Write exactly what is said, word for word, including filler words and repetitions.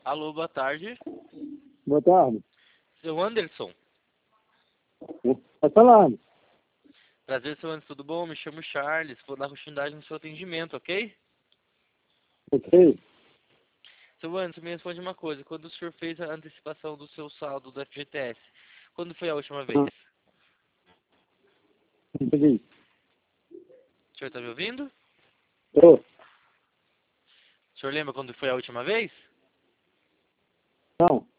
Alô, boa tarde. Boa tarde. Seu Anderson. Tá falando. Prazer, seu Anderson, tudo bom? Me chamo Charles, vou dar continuidade no seu atendimento, ok? Ok. Seu Anderson, me responde uma coisa. Quando o senhor fez a antecipação do seu saldo do F G T S, quando foi a última vez? Ah, entendi. O senhor está me ouvindo? Tô. O senhor lembra quando foi a última vez? Não.